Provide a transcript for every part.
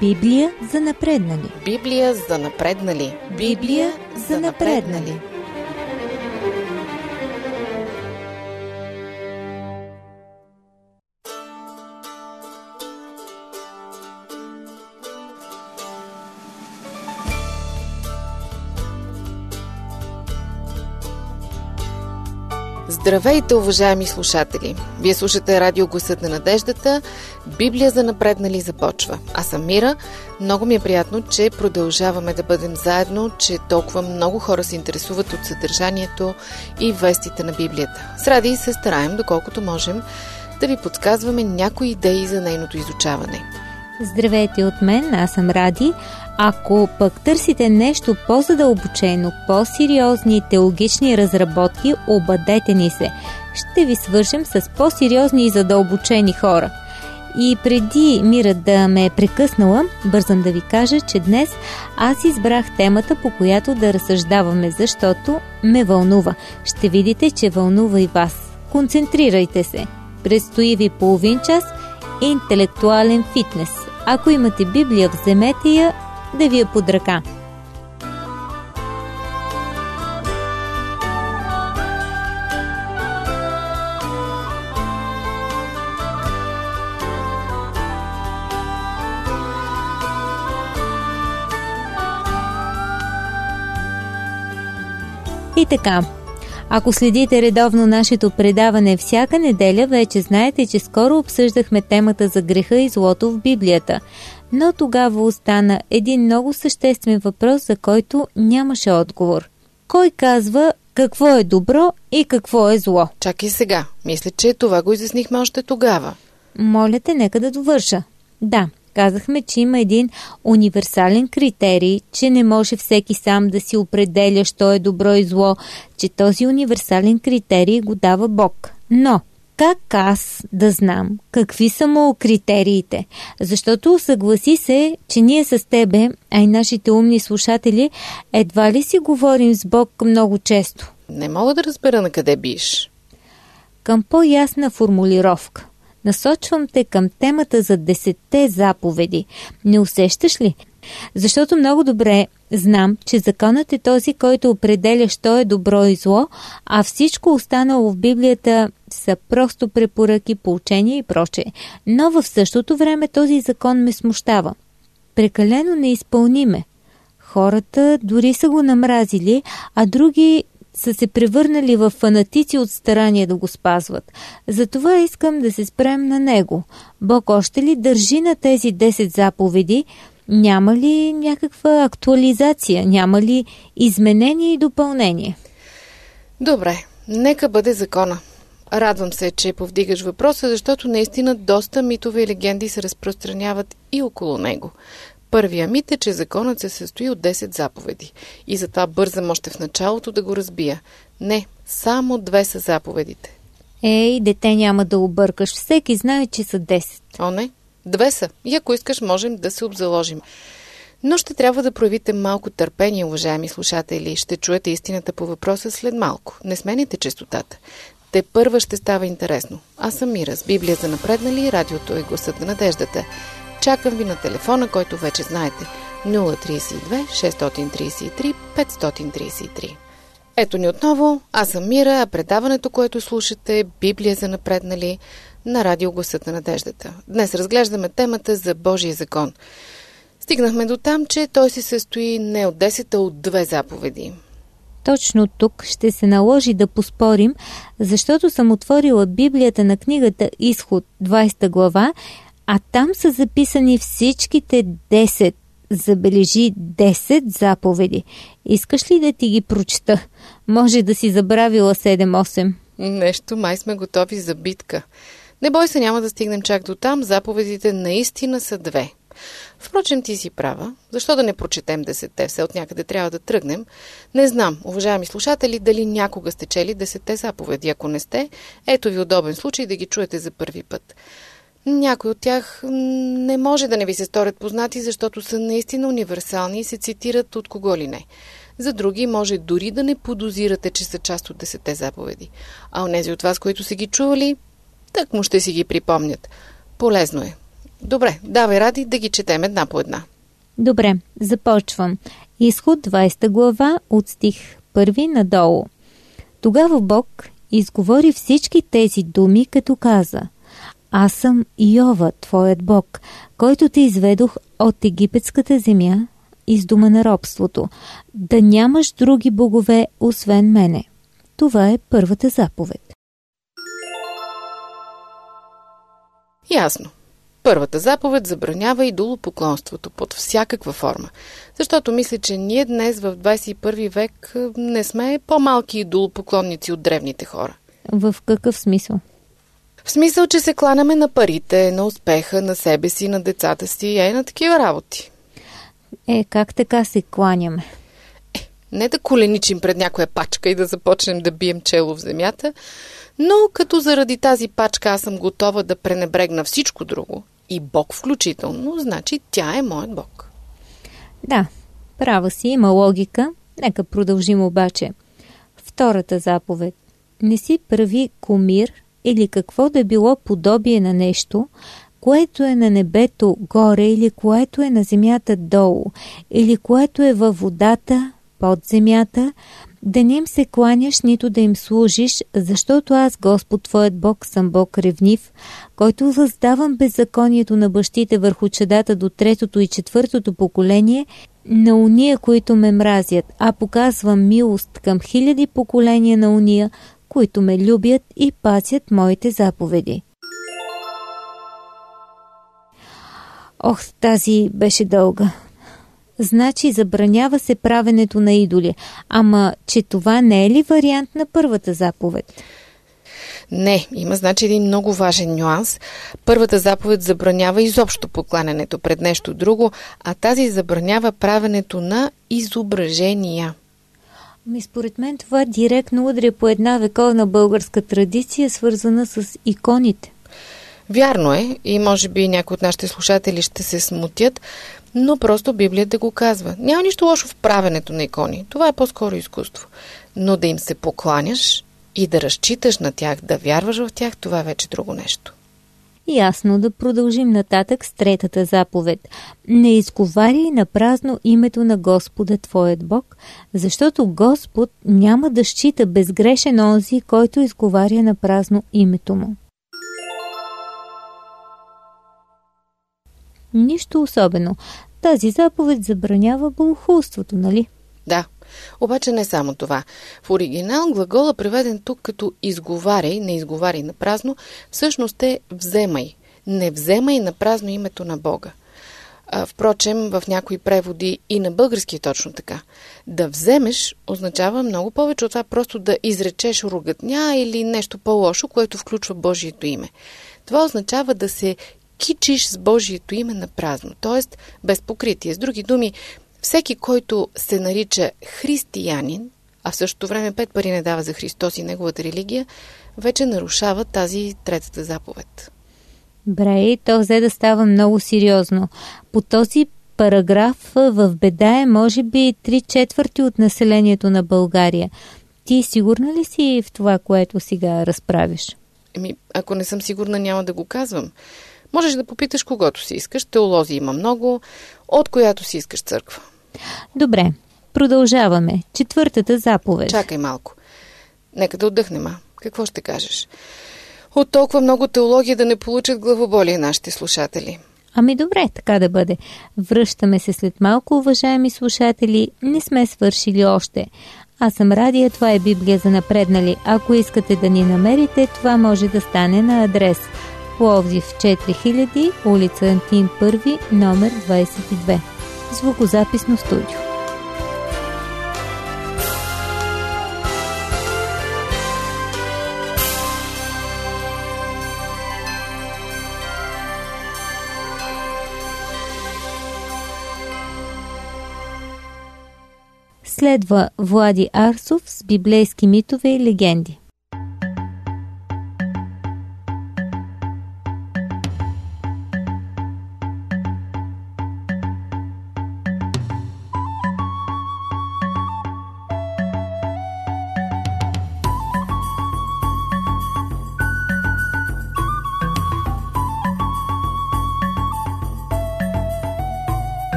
Библия за напреднали. Библия за напреднали. Библия за напреднали. Здравейте, уважаеми слушатели! Вие слушате радио Гласът на надеждата. Библия за напреднали започва. Аз съм Мира. Много ми е приятно, че продължаваме да бъдем заедно, че толкова много хора се интересуват от съдържанието и вестите на Библията. С Ради се стараем, доколкото можем, да ви подсказваме някои идеи за нейното изучаване. Здравейте от мен, аз съм Ради. Ако пък търсите нещо по-задълбочено, по-сериозни теологични разработки, обадете ни се. Ще ви свържем с по-сериозни и задълбочени хора. И преди Мира да ме е прекъснала, бързам да ви кажа, че днес аз избрах темата, по която да разсъждаваме, защото ме вълнува. Ще видите, че вълнува и вас. Концентрирайте се. Предстои ви половин час интелектуален фитнес. Ако имате Библия, вземете я да ви е под ръка. И така, ако следите редовно нашето предаване всяка неделя, вече знаете, че скоро обсъждахме темата за греха и злото в Библията. Но тогава остана един много съществен въпрос, за който нямаше отговор. Кой казва какво е добро и какво е зло? Чакай сега. Мисля, че това го изяснихме още тогава. Моля те, нека да довърша. Да, казахме, че има един универсален критерий, че не може всеки сам да си определя, що е добро и зло, че този универсален критерий го дава Бог. Но как аз да знам какви са му критериите? Защото съгласи се, че ние с тебе, а и нашите умни слушатели, едва ли си говорим с Бог много често? Не мога да разбера на къде биш. Към по-ясна формулировка. Насочвам те към темата за 10 заповеди. Не усещаш ли? Защото много добре знам, че законът е този, който определя що е добро и зло, а всичко останало в Библията са просто препоръки, поучения и прочее. Но в същото време този закон ме смущава. Прекалено неизпълниме. Хората дори са го намразили, а други са се превърнали в фанатици от старание да го спазват. Затова искам да се спрем на него. Бог още ли държи на тези 10 заповеди? Няма ли някаква актуализация? Няма ли изменение и допълнение? Добре, нека бъде закона. Радвам се, че повдигаш въпроса, защото наистина доста митове и легенди се разпространяват и около него. Първия мит е, че законът се състои от 10 заповеди. И затова бързам още в началото да го разбия. Не, само 2 са заповедите. Ей, дете, няма да объркаш. Всеки знае, че са 10. О, не. 2 са. И ако искаш, можем да се обзаложим. Но ще трябва да проявите малко търпение, уважаеми слушатели. Ще чуете истината по въпроса след малко. Не смените честотата. Те първа ще става интересно. Аз съм Мира с Библия за напреднали, радиото е Гласът на надеждата. Чакам ви на телефона, който вече знаете. 032 633 533. Ето ни отново. Аз съм Мира, а предаването, което слушате, е Библия за напреднали на радио Гласът на надеждата. Днес разглеждаме темата за Божия закон. Стигнахме до там, че той се състои не от 10, а от 2 заповеди. Точно тук ще се наложи да поспорим, защото съм отворила Библията на книгата Изход, 20 глава, а там са записани всичките 10, забележи 10 заповеди. Искаш ли да ти ги прочета? Може да си забравила 7-8. Нещо, май сме готови за битка. Не бой се, няма да стигнем чак до там, заповедите наистина са 2. Впрочем, ти си права. Защо да не прочетем 10-те? Все от някъде трябва да тръгнем. Не знам, уважаеми слушатели, дали някога сте чели 10-те заповеди. Ако не сте, ето ви удобен случай да ги чуете за първи път. Някои от тях не може да не ви се сторят познати, защото са наистина универсални и се цитират от кого ли не. За други може дори да не подозирате, че са част от 10-те заповеди. А онези от вас, които са ги чували, так му ще си ги припомнят. Полезно е. Добре, давай, Ради, да ги четем една по една. Добре, започвам. Изход 20 глава от стих 1 надолу. Тогава Бог изговори всички тези думи, като каза: Аз съм Йова, твоят Бог, който те изведох от египетската земя из дома на робството, да нямаш други богове, освен мене. Това е първата заповед. Ясно. Първата заповед забранява идолопоклонството под всякаква форма. Защото мисля, че ние днес в 21 век не сме по-малки идолопоклонници от древните хора. В какъв смисъл? В смисъл, че се кланяме на парите, на успеха, на себе си, на децата си, на такива работи. Как така се кланяме? Не да коленичим пред някоя пачка и да започнем да бием чело в земята, но като заради тази пачка аз съм готова да пренебрегна всичко друго, и Бог включително, значи тя е моят Бог. Да, права си, има логика. Нека продължим обаче. Втората заповед. Не си прави кумир или какво да било подобие на нещо, което е на небето горе или което е на земята долу, или което е във водата под земята, да не им се кланяш, нито да им служиш, защото аз, Господ твоят Бог, съм Бог ревнив, който въздавам беззаконието на бащите върху чадата до 3-то и 4-то поколение на уния, които ме мразят, а показвам милост към 1000 поколения на уния, които ме любят и пазят моите заповеди. Ох, тази беше дълга. Значи забранява се правенето на идоли. Ама, че това не е ли вариант на първата заповед? Не, има значи един много важен нюанс. Първата заповед забранява изобщо покланянето пред нещо друго, а тази забранява правенето на изображения. Според мен това директно удря по една вековна българска традиция, свързана с иконите. Вярно е, и може би някои от нашите слушатели ще се смутят, но просто Библията го казва. Няма нищо лошо в правенето на икони. Това е по-скоро изкуство. Но да им се покланяш и да разчиташ на тях, да вярваш в тях, това е вече друго нещо. Ясно, да продължим нататък с третата заповед. Не изговаряй на празно името на Господа твоят Бог, защото Господ няма да счита безгрешен онзи, който изговаря на празно името му. Нищо особено. Тази заповед забранява богохулството, нали? Да, обаче не само това. В оригинал глагола, преведен тук като изговаряй, не изговаряй на празно, всъщност е вземай. Не вземай на празно името на Бога. Впрочем, в някои преводи и на български е точно така. Да вземеш означава много повече от това просто да изречеш ругатня или нещо по-лошо, което включва Божието име. Това означава да се кичиш с Божието име на празно, т.е. без покритие. С други думи, всеки, който се нарича християнин, а в същото време 5 пари не дава за Христос и неговата религия, вече нарушава тази третата заповед. Бре, то взе да става много сериозно. По този параграф в беда е може би 3/4 от населението на България. Ти сигурна ли си в това, което сега разправиш? Ако не съм сигурна, няма да го казвам. Можеш да попиташ когото си искаш. Теолози има много, от която си искаш църква. Добре, продължаваме. Четвъртата заповед. Чакай малко. Нека да отдъхнем, Какво ще кажеш? От толкова много теология да не получат главоболие нашите слушатели. Добре, така да бъде. Връщаме се след малко, уважаеми слушатели. Не сме свършили още. Аз съм Радия, това е Библия за напреднали. Ако искате да ни намерите, това може да стане на адрес Пловдив 4000, улица Антим 1, номер 22. Звукозаписно студио. Следва Влади Арсов с библейски митове и легенди.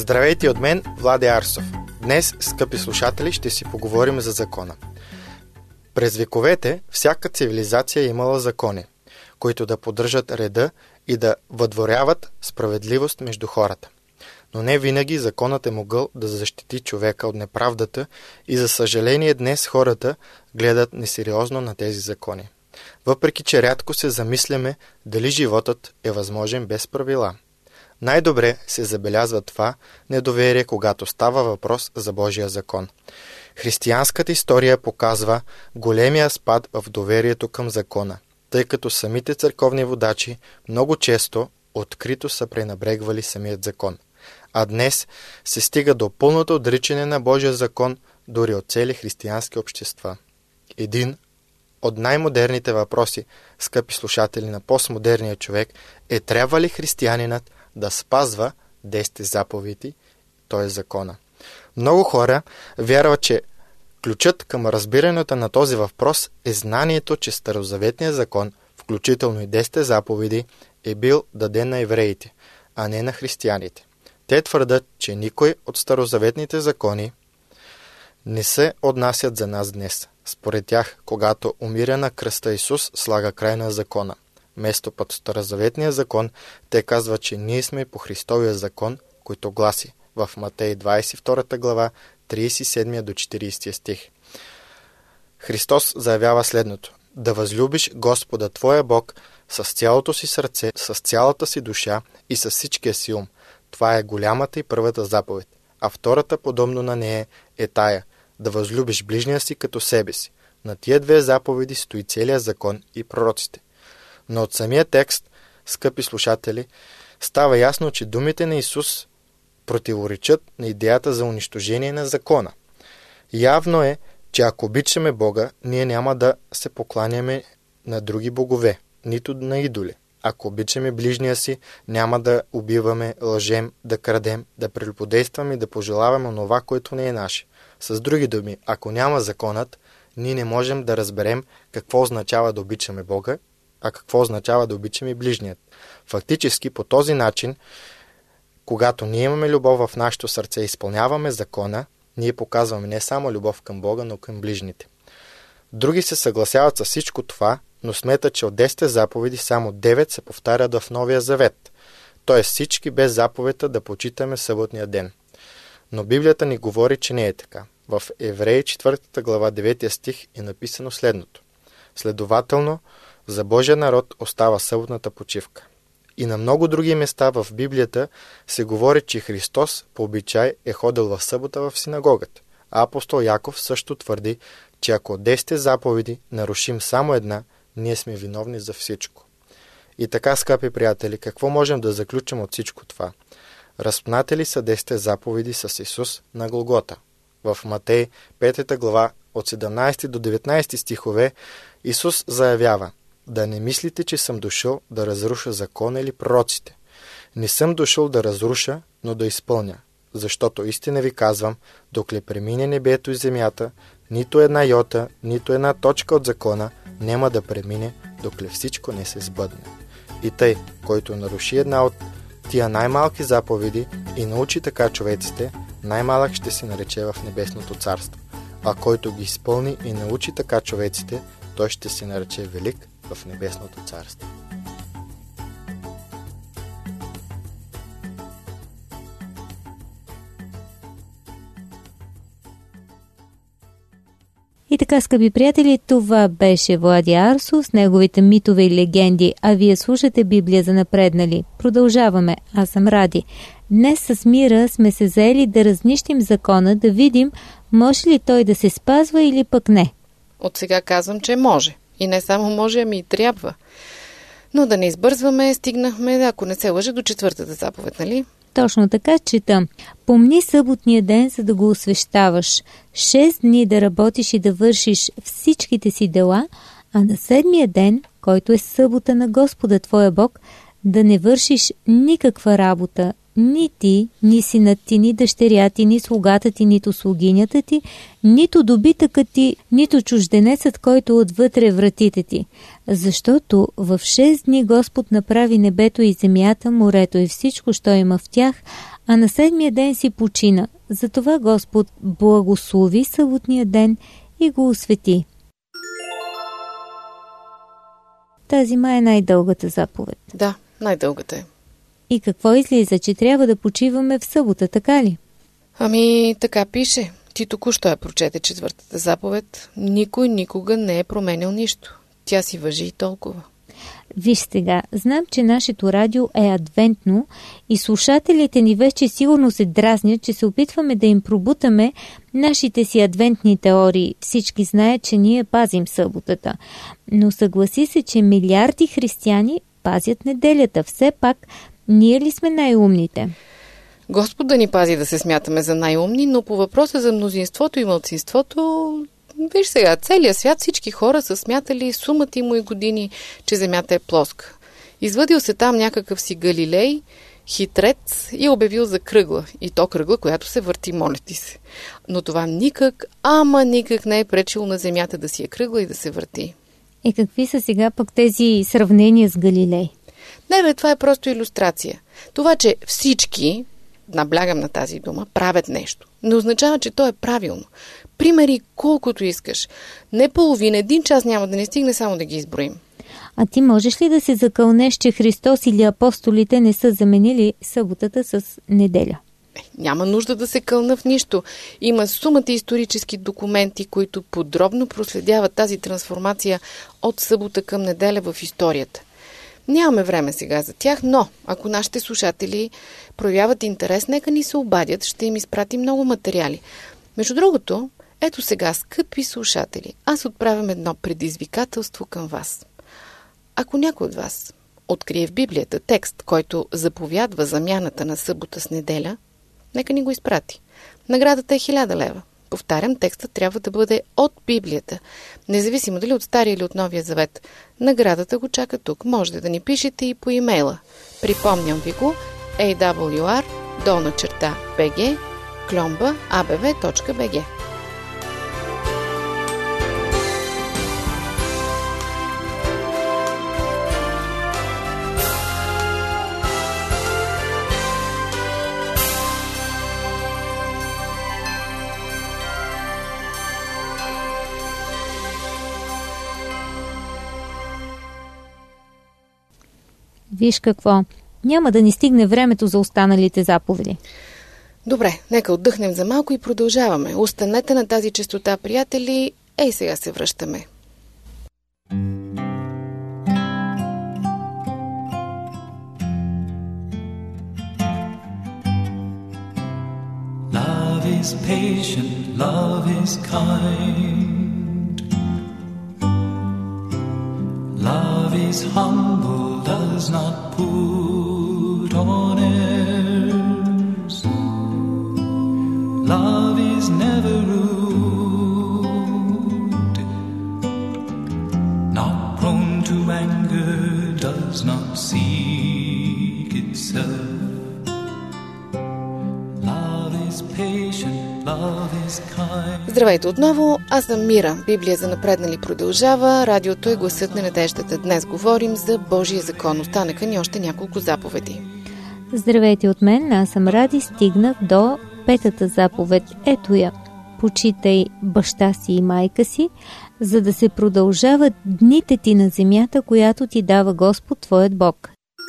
Здравейте от мен, Влади Арсов. Днес, скъпи слушатели, ще си поговорим за закона. През вековете всяка цивилизация е имала закони, които да поддържат реда и да въдворяват справедливост между хората. Но не винаги законът е могъл да защити човека от неправдата и за съжаление днес хората гледат несериозно на тези закони. Въпреки че рядко се замисляме дали животът е възможен без правила. Най-добре се забелязва това недоверие, когато става въпрос за Божия закон. Християнската история показва големия спад в доверието към закона, тъй като самите църковни водачи много често открито са пренебрегвали самият закон. А днес се стига до пълното отричане на Божия закон дори от цели християнски общества. Един от най-модерните въпроси, скъпи слушатели, на постмодерния човек е: трябва ли християнинът да спазва 10 заповеди, т.е. закона? Много хора вярват, че ключът към разбирането на този въпрос е знанието, че Старозаветният закон, включително и 10 заповеди, е бил даден на евреите, а не на християните. Те твърдят, че никой от старозаветните закони не се отнасят за нас днес. Според тях, когато умиря на кръста, Исус слага край на закона. Вместо под Старозаветния закон, те казват, че ние сме по Христовия закон, който гласи в Матей 22 глава, 37 до 40 стих. Христос заявява следното: да възлюбиш Господа твоя Бог с цялото си сърце, с цялата си душа и с всичкия си ум. Това е голямата и първата заповед. А втората, подобно на нея, е тая: да възлюбиш ближния си като себе си. На тия 2 заповеди стои целият закон и пророците. Но от самия текст, скъпи слушатели, става ясно, че думите на Исус противоречат на идеята за унищожение на закона. Явно е, че ако обичаме Бога, ние няма да се покланяме на други богове, нито на идоли. Ако обичаме ближния си, няма да убиваме, лъжем, да крадем, да прелюбодействаме и да пожелаваме онова, което не е наше. С други думи, ако няма законът, ние не можем да разберем какво означава да обичаме Бога, а какво означава да обичаме ближният. Фактически, по този начин, когато ние имаме любов в нашето сърце и изпълняваме закона, ние показваме не само любов към Бога, но към ближните. Други се съгласяват с всичко това, но смятат, че от 10 заповеди само 9 се повтарят в Новия Завет, т.е. всички без заповедта да почитаме съботния ден. Но Библията ни говори, че не е така. В Евреи 4 глава 9 стих е написано следното: следователно, за Божия народ остава съботната почивка. И на много други места в Библията се говори, че Христос по обичай е ходил в събота в синагогата. А апостол Яков също твърди, че ако от 10 заповеди нарушим само една, ние сме виновни за всичко. И така, скъпи приятели, какво можем да заключим от всичко това? Разпнати ли са 10 заповеди с Исус на Голгота? В Матей 5 глава от 17 до 19 стихове Исус заявява: да не мислите, че съм дошъл да разруша закона или пророците. Не съм дошъл да разруша, но да изпълня. Защото истина ви казвам, докле премине небето и земята, нито една йота, нито една точка от закона няма да премине, докле всичко не се сбъдне. И тъй, който наруши една от тия най-малки заповеди и научи така човеците, най-малък ще се нарече в небесното царство. А който ги изпълни и научи така човеците, той ще се нарече велик в небесното царство. И така, скъпи приятели, това беше Влади Арсов с неговите митове и легенди, а вие слушате Библия за напреднали. Продължаваме. Аз съм Ради. Днес с Мира сме се заели да разнищим закона, да видим може ли той да се спазва или пък не. От сега казвам, че може. И не само може, ами и трябва. Но да не избързваме, стигнахме, ако не се лъжа, до 4-та заповед, нали? Точно така, читам. Помни съботния ден, за да го освещаваш. 6 дни да работиш и да вършиш всичките си дела, а на 7-я ден, който е събота на Господа твоя Бог, да не вършиш никаква работа, ни ти, ни синът ти, ни дъщеря ти, ни слугата ти, нито слугинята ти, нито добитъкът ти, нито чужденецът, който отвътре вратите ти. Защото в 6 дни Господ направи небето и земята, морето и всичко, що има в тях, а на 7-я ден си почина. Затова Господ благослови съботния ден и го освети. Тази май е най-дългата заповед. Да, най-дългата е. И какво излиза, че трябва да почиваме в събота, така ли? Ами, така пише. Ти току-що я прочете 4-та заповед. Никой никога не е променял нищо. Тя си важи и толкова. Виж сега, знам, че нашето радио е адвентно и слушателите ни вече сигурно се дразнят, че се опитваме да им пробутаме нашите си адвентни теории. Всички знаят, че ние пазим съботата. Но съгласи се, че милиарди християни пазят неделята. Все пак, ние ли сме най-умните? Господ да ни пази да се смятаме за най-умни, но по въпроса за мнозинството и малцинството, виж сега, целият свят, всички хора са смятали сумата му и години, че земята е плоска. Извадил се там някакъв си Галилей, хитрец и обявил за кръгла. И то кръгла, която се върти, моля ти се. Но това никак не е пречило на земята да си е кръгла и да се върти. И какви са сега пък тези сравнения с Галилей? Не бе, това е просто илюстрация. Това, че всички, наблягам на тази дума, правят нещо, не означава, че то е правилно. Примери колкото искаш. Не половина, 1 час няма да не стигне, само да ги изброим. А ти можеш ли да се закълнеш, че Христос или апостолите не са заменили съботата с неделя? Няма нужда да се кълна в нищо. Има сумата исторически документи, които подробно проследяват тази трансформация от събота към неделя в историята. Нямаме време сега за тях, но ако нашите слушатели проявяват интерес, нека ни се обадят, ще им изпрати много материали. Между другото, ето сега, скъпи слушатели, аз отправям едно предизвикателство към вас. Ако някой от вас открие в Библията текст, който заповядва замяната на събота с неделя, нека ни го изпрати. Наградата е 1000 лева. Повтарям, текстът трябва да бъде от Библията, независимо дали от Стария или от Новия Завет. Наградата го чака тук. Можете да ни пишете и по имейла. Припомням ви го: awr@bg@abv.bg. Виж какво, няма да ни стигне времето за останалите заповеди. Добре, нека отдъхнем за малко и продължаваме. Останете на тази честота, приятели. Ей, сега се връщаме. Love is patient, love is kind. Love is humble, does not put on airs. Love is never rude, not prone to anger, does not seek itself. Love is patient, love is kind. Здравейте отново, аз съм Мира. Библия за напреднали продължава. Радиото е гласът на надеждата. Днес говорим за Божия закон. Останаха ни още няколко заповеди. Здравейте от мен, аз съм Ради. Стигнах до 5-та заповед. Ето я. Почитай баща си и майка си, за да се продължават дните ти на земята, която ти дава Господ, твоят Бог.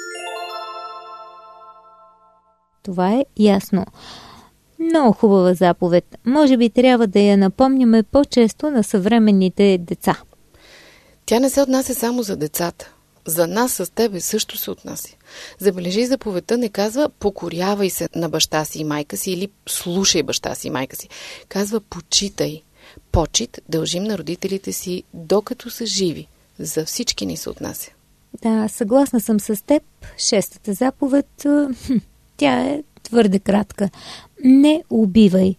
Това е ясно. Много хубава заповед. Може би трябва да я напомняме по-често на съвременните деца. Тя не се отнася само за децата. За нас с тебе също се отнася. Забележи, заповедта не казва покорявай се на баща си и майка си или слушай баща си и майка си. Казва почитай. Почит дължим на родителите си докато са живи. За всички ни се отнася. Да, съгласна съм с теб. 6-та заповед, тя е твърде кратка. Не убивай.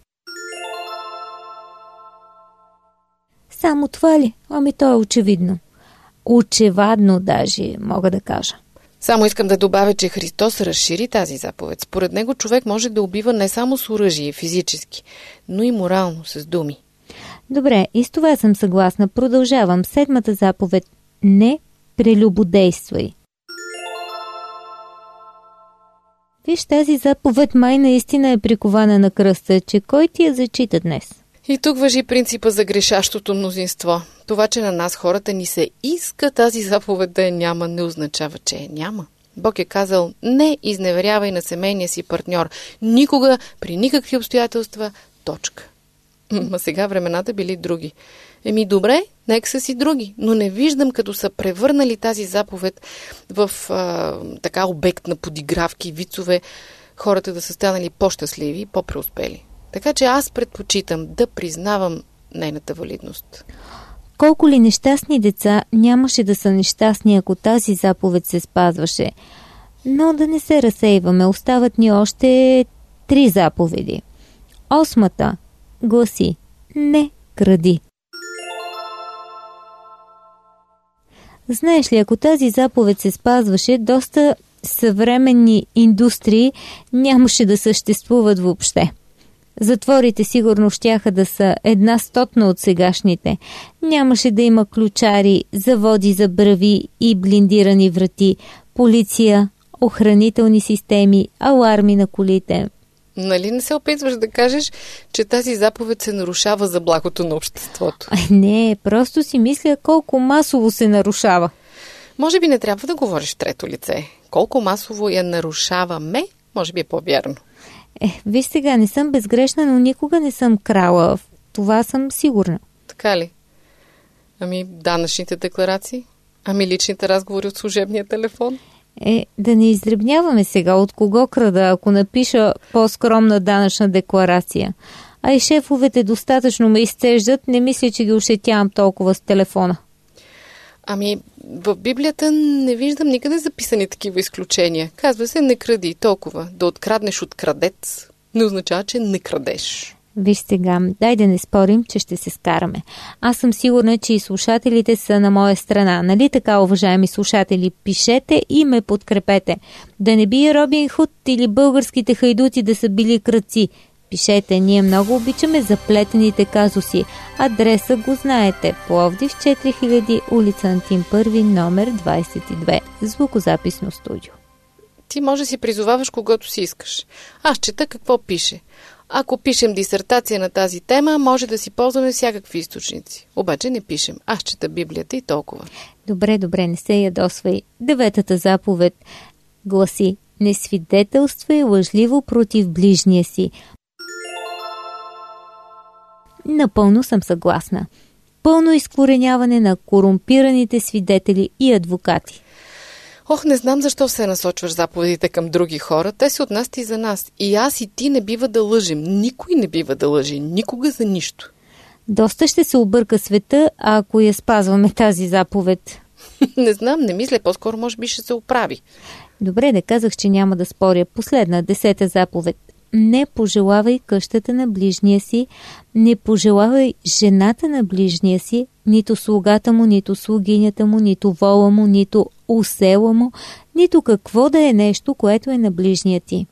Само това ли? Ами то е очевидно. Очевадно даже, мога да кажа. Само искам да добавя, че Христос разшири тази заповед. Според него човек може да убива не само с оръжие физически, но и морално, с думи. Добре, и с това съм съгласна. Продължавам. 7-та заповед. Не прелюбодействай. Виж, тази заповед май наистина е прикована на кръста, че кой ти я зачита днес? И тук важи принципа за грешащото мнозинство. Това, че на нас хората ни се иска тази заповед да я няма, не означава, че я няма. Бог е казал, не изневерявай на семейния си партньор. Никога, при никакви обстоятелства, точка. Ма сега времената били други. Добре, нека са си други, но не виждам, като са превърнали тази заповед в така обект на подигравки, вицове, хората да са станали по-щастливи и по-преуспели. Така че аз предпочитам да признавам нейната валидност. Колко ли нещастни деца нямаше да са нещастни, ако тази заповед се спазваше. Но да не се разсейваме, остават ни още 3 заповеди. 8-та гласи: не кради. Знаеш ли, ако тази заповед се спазваше, доста съвременни индустрии нямаше да съществуват въобще. Затворите сигурно щяха да са 1/100 от сегашните. Нямаше да има ключари, заводи за брави и блиндирани врати, полиция, охранителни системи, аларми на колите. Нали не се опитваш да кажеш, че тази заповед се нарушава за благото на обществото? Не, просто си мисля колко масово се нарушава. Може би не трябва да говориш в трето лице. Колко масово я нарушаваме, може би е по-вярно. Виж сега, не съм безгрешна, но никога не съм крала. В това съм сигурна. Така ли? Данъчните декларации? Личните разговори от служебния телефон? Да не издребняваме сега от кого крада, ако напиша по-скромна данъчна декларация. А и шефовете достатъчно ме изцеждат, не мисля, че ги ошетявам толкова с телефона. В Библията не виждам никъде записани такива изключения. Казва се, не кради толкова. Да откраднеш от крадец не означава, че не крадеш. Виж сега, дай да не спорим, че ще се скараме. Аз съм сигурна, че и слушателите са на моя страна. Нали така, уважаеми слушатели? Пишете и ме подкрепете. Да не бие Робин Худ или българските хайдути да са били крадци. Пишете, ние много обичаме заплетените казуси. Адреса го знаете. Пловдив 4000, улица Антим 1, номер 22. Звукозаписно студио. Ти може да си призоваваш когото си искаш. Аз чета какво пише. Ако пишем дисертация на тази тема, може да си ползваме всякакви източници. Обаче не пишем. Аз чета Библията и толкова. Добре, не се ядосвай. 9-та заповед гласи: не свидетелствай лъжливо против ближния си. Напълно съм съгласна. Пълно изкореняване на корумпираните свидетели и адвокати. Не знам защо се насочваш заповедите към други хора. Те се отнасят и за нас. И аз и ти не бива да лъжим. Никой не бива да лъжи. Никога за нищо. Доста ще се обърка света, ако я спазваме тази заповед. Не знам, не мисля. По-скоро може би ще се оправи. Добре, да казах, че няма да споря. Последна, 10-та заповед. Не пожелавай къщата на ближния си, не пожелавай жената на ближния си, нито слугата му, нито слугинята му, нито вола му, нито усела му, нито какво да е нещо, което е на ближния ти.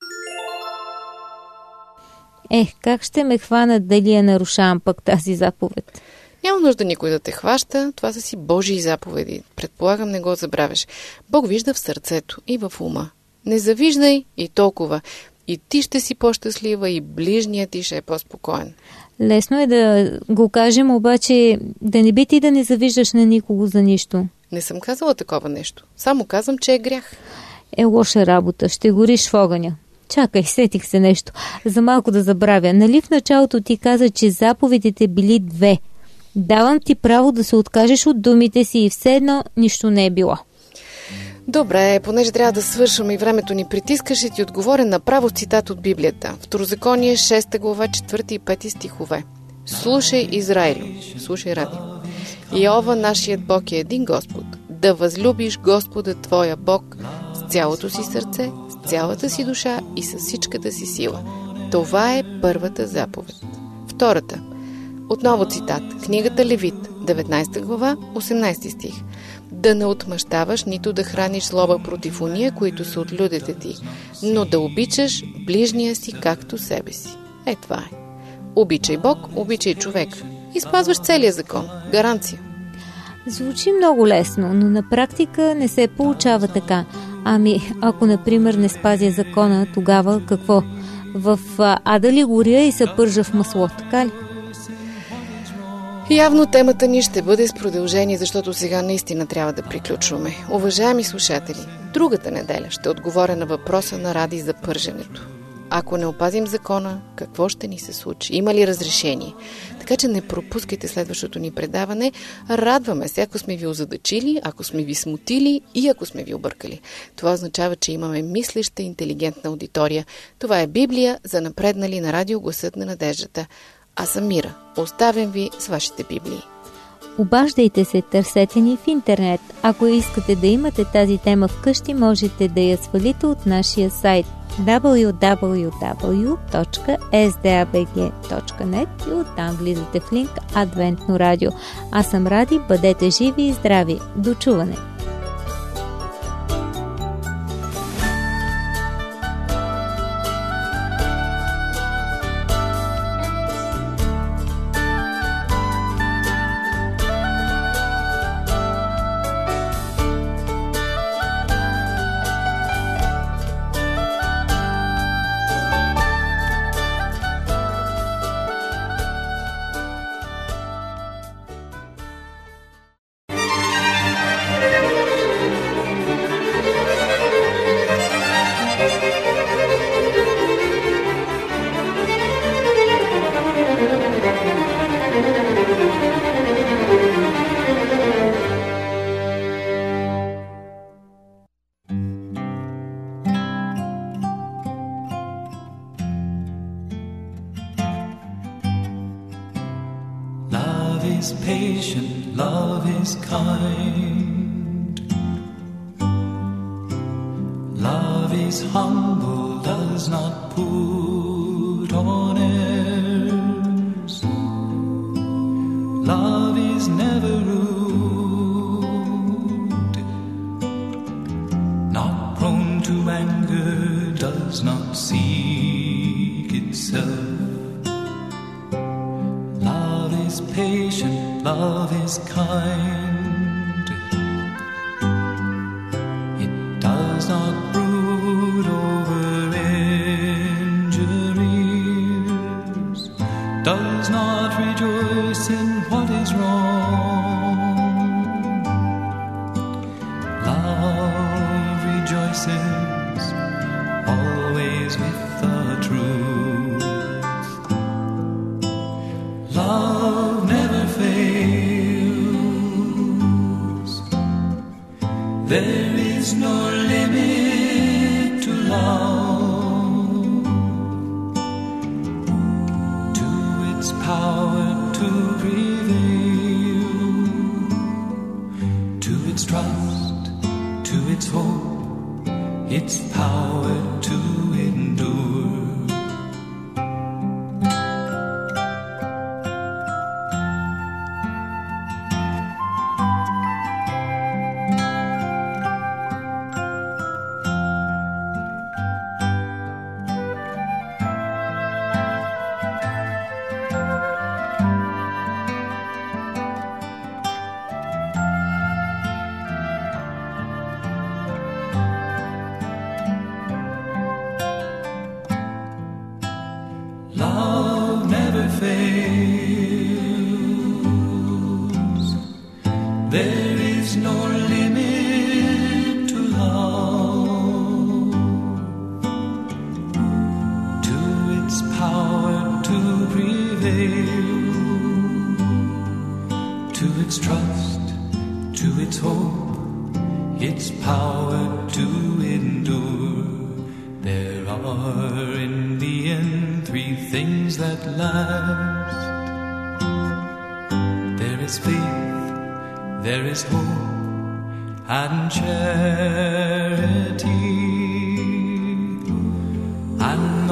Как ще ме хванат дали я нарушавам пък тази заповед? Няма нужда никой да те хваща, това са си Божии заповеди. Предполагам, не го забравяш. Бог вижда в сърцето и в ума. Не завиждай и толкова. И ти ще си по-щастлива, и ближният ти ще е по-спокоен. Лесно е да го кажем, обаче да не би ти да не завиждаш на никого за нищо. Не съм казала такова нещо. Само казвам, че е грях. Лоша работа. Ще гориш в огъня. Чакай, сетих се нещо. За малко да забравя. Нали в началото ти каза, че заповедите били 2? Давам ти право да се откажеш от думите си и все едно нищо не е било. Добре, понеже трябва да свършвам и времето ни притискаш, и ти отговоря направо цитат от Библията. Второзаконие 6 глава 4 и 5 стихове. Слушай, Израилю, слушай радио. Йehova, нашият Бог е един Господ. Да възлюбиш Господа твоя Бог с цялото си сърце, с цялата си душа и с всичката си сила. Това е първата заповед. Втората. Отново цитат. Книгата Левит, 19 глава, 18 стих. Да не отмъщаваш, нито да храниш злоба против уния, които са от людите ти, но да обичаш ближния си както себе си. Това е. Обичай Бог, обичай човек. И спазваш целия закон. Гаранция. Звучи много лесно, но на практика не се получава така. Ами, ако, например, не спазя закона, тогава какво? В ада ли горя и се пържа в масло, така ли? Явно темата ни ще бъде с продължение, защото сега наистина трябва да приключваме. Уважаеми слушатели, другата неделя ще отговоря на въпроса на Ради за пърженето. Ако не опазим закона, какво ще ни се случи? Има ли разрешение? Така че не пропускайте следващото ни предаване. Радваме се, ако сме ви озадачили, ако сме ви смутили и ако сме ви объркали. Това означава, че имаме мислеща, интелигентна аудитория. Това е Библия за напреднали на радио Гласът на надеждата. Аз съм Мира. Оставям ви с вашите библии. Обаждайте се, търсете ни в интернет. Ако искате да имате тази тема вкъщи, можете да я свалите от нашия сайт www.sdabg.net и оттам влизате в линк Адвентно радио. Аз съм Ради, бъдете живи и здрави. До чуване! is patient, love is kind. Love is humble, does not put on airs. Love is never rude, not prone to anger, does not seek itself. Love is patient, love is kind. It does not brood over injuries, does not rejoice in what is wrong. Love rejoices always with the truth. Love never fails. There is no limit to love, to its power to prevail, to its trust, to its hope, its power to endure. Love never fails. There is no limit to love, to its power to prevail, to its trust, to its hope, its power to endure. There are in the end three things that last. There is faith, there is hope, and charity, and